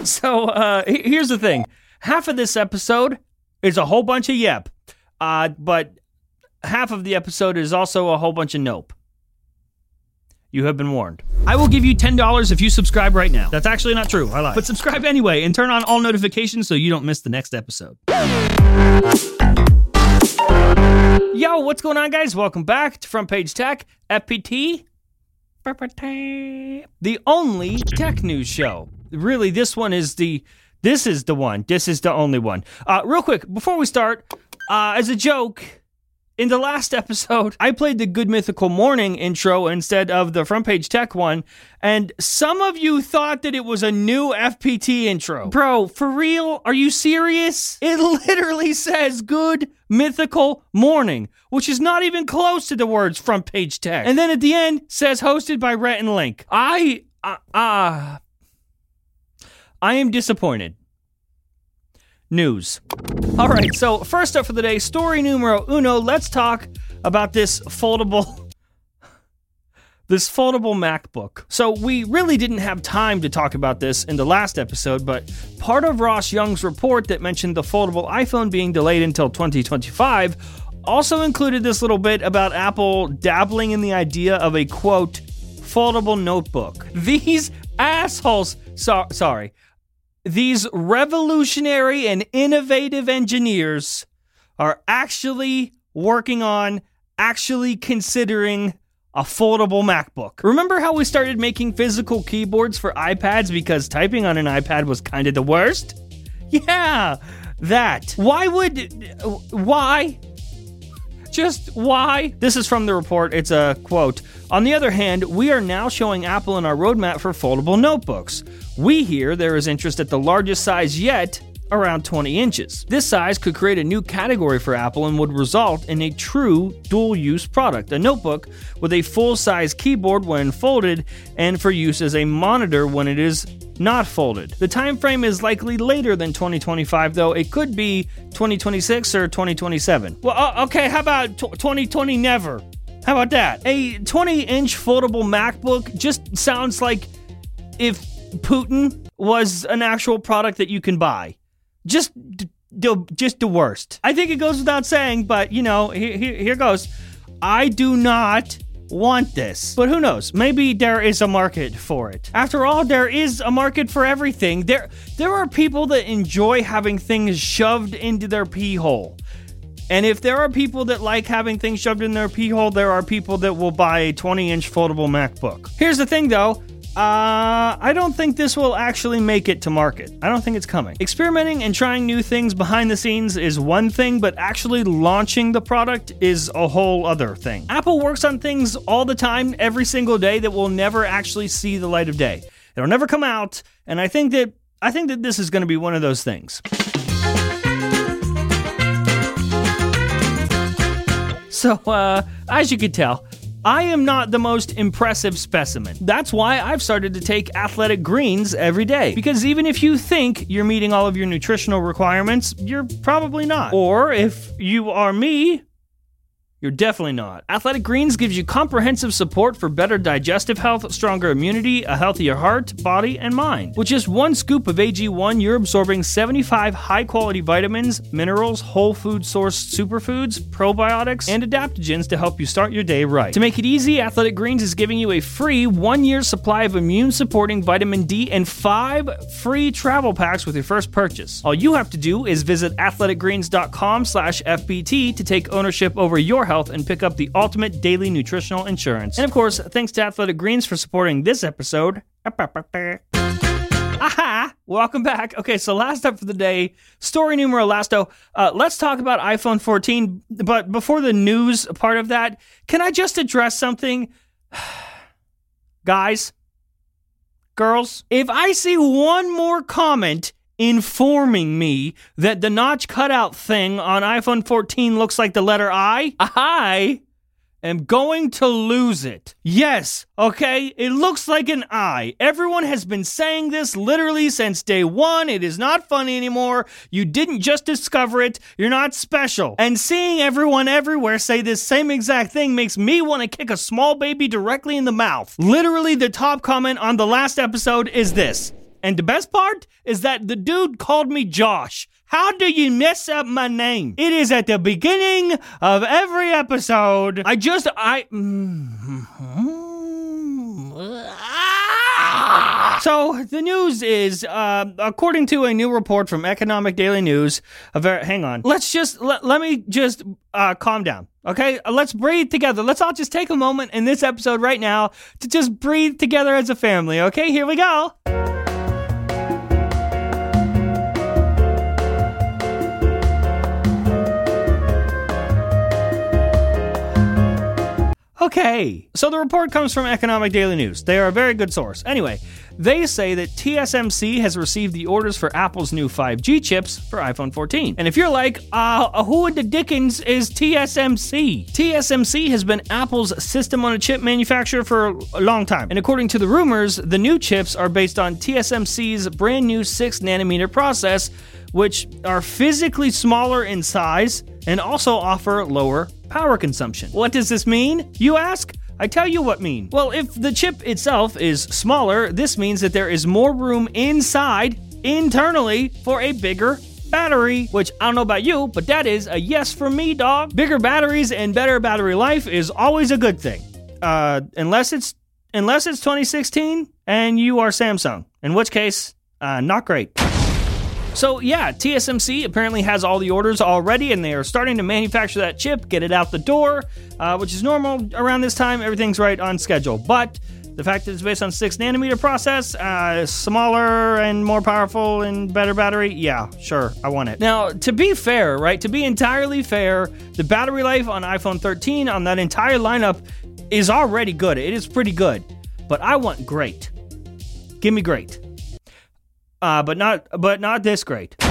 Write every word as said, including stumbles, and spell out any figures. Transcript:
So uh, here's the thing. Half of this episode is a whole bunch of yep, uh, but half of the episode is also a whole bunch of nope. You have been warned. I will give you ten dollars if you subscribe right now. That's actually not true. I lied. But subscribe anyway and turn on all notifications so you don't miss the next episode. Yo, what's going on, guys? Welcome back to Front Page Tech, F P T, the only tech news show. Really, this one is the, this is the one. This is the only one. Uh, real quick, before we start, uh, as a joke, in the last episode, I played the Good Mythical Morning intro instead of the Front Page Tech one, and some of you thought that it was a new F P T intro. Bro, for real? Are you serious? It literally says Good Mythical Morning, which is not even close to the words Front Page Tech. And then at the end, says hosted by Rhett and Link. I, uh, uh, I am disappointed. News. All right, so first up for the day, story numero uno. Let's talk about this foldable, this foldable MacBook. So we really didn't have time to talk about this in the last episode, but part of Ross Young's report that mentioned the foldable iPhone being delayed until twenty twenty-five also included this little bit about Apple dabbling in the idea of a, quote, foldable notebook. These assholes, so, sorry, these revolutionary and innovative engineers are actually working on, actually considering a foldable MacBook. Remember how we started making physical keyboards for iPads because typing on an iPad was kind of the worst? Yeah, that. Why would, why? Just why? This is from the report. It's a quote. On the other hand, we are now showing Apple in our roadmap for foldable notebooks. We hear there is interest at the largest size yet, around twenty inches. This size could create a new category for Apple and would result in a true dual-use product, a notebook with a full-size keyboard when folded and for use as a monitor when it is not folded. The time frame is likely later than twenty twenty-five, though. It could be twenty twenty-six or twenty twenty-seven. Well, uh, okay, how about t- twenty twenty never? How about that? A twenty-inch foldable MacBook just sounds like if Putin was an actual product that you can buy. Just, d- d- just the worst. I think it goes without saying, but, you know, here, here, here goes. I do not want this. But who knows? Maybe there is a market for it. After all, there is a market for everything. There, there are people that enjoy having things shoved into their pee hole. And if there are people that like having things shoved in their pee hole, there are people that will buy a twenty-inch foldable MacBook. Here's the thing, though. Uh, I don't think this will actually make it to market. I don't think it's coming. Experimenting and trying new things behind the scenes is one thing, but actually launching the product is a whole other thing. Apple works on things all the time, every single day, that will never actually see the light of day. It'll never come out, and I think that I think that this is going to be one of those things. So, uh, as you can tell, I am not the most impressive specimen. That's why I've started to take Athletic Greens every day. Because even if you think you're meeting all of your nutritional requirements, you're probably not. Or if you are me, you're definitely not. Athletic Greens gives you comprehensive support for better digestive health, stronger immunity, a healthier heart, body, and mind. With just one scoop of A G one, you're absorbing seventy-five high-quality vitamins, minerals, whole food sourced superfoods, probiotics, and adaptogens to help you start your day right. To make it easy, Athletic Greens is giving you a free one-year supply of immune-supporting vitamin D and five free travel packs with your first purchase. All you have to do is visit athletic greens dot com slash F B T to take ownership over your health and pick up the ultimate daily nutritional insurance. And of course, thanks to Athletic Greens for supporting this episode. Aha! Welcome back. Okay, so last up for the day, story numero lasto. Uh, let's talk about iPhone fourteen, but before the news part of that, can I just address something? Guys, girls, if I see one more comment informing me that the notch cutout thing on iPhone fourteen looks like the letter I, I am going to lose it. Yes, okay, it looks like an I. Everyone has been saying this literally since day one. It is not funny anymore. You didn't just discover it. You're not special. And seeing everyone everywhere say this same exact thing makes me want to kick a small baby directly in the mouth. Literally, the top comment on the last episode is this. And the best part is that the dude called me Josh. How do you mess up my name? It is at the beginning of every episode. I just, I... So, the news is, uh, according to a new report from Economic Daily News, a very, hang on, let's just, let, let me just uh, calm down, okay? Let's breathe together. Let's all just take a moment in this episode right now to just breathe together as a family, okay? Here we go. Okay, so the report comes from Economic Daily News. They are a very good source. Anyway, they say that T S M C has received the orders for Apple's new five G chips for iPhone fourteen. And if you're like, uh, who in the dickens is T S M C? T S M C has been Apple's system-on-a-chip manufacturer for a long time. And according to the rumors, the new chips are based on T S M C's brand new six nanometer process, which are physically smaller in size and also offer lower power consumption. What does this mean, you ask? I tell you what mean. Well, if the chip itself is smaller, this means that there is more room inside, internally, for a bigger battery, which I don't know about you, but that is a yes from me, dog. Bigger batteries and better battery life is always a good thing. Uh, unless it's, unless it's twenty sixteen and you are Samsung, in which case, uh, not great. So yeah, T S M C apparently has all the orders already, and they are starting to manufacture that chip, get it out the door, uh, which is normal around this time. Everything's right on schedule. But the fact that it's based on six nanometer process, uh, smaller and more powerful and better battery, yeah, sure, I want it. Now, to be fair, right, to be entirely fair, the battery life on iPhone thirteen on that entire lineup is already good. It is pretty good, but I want great. Give me great. Uh, but not, but not this great.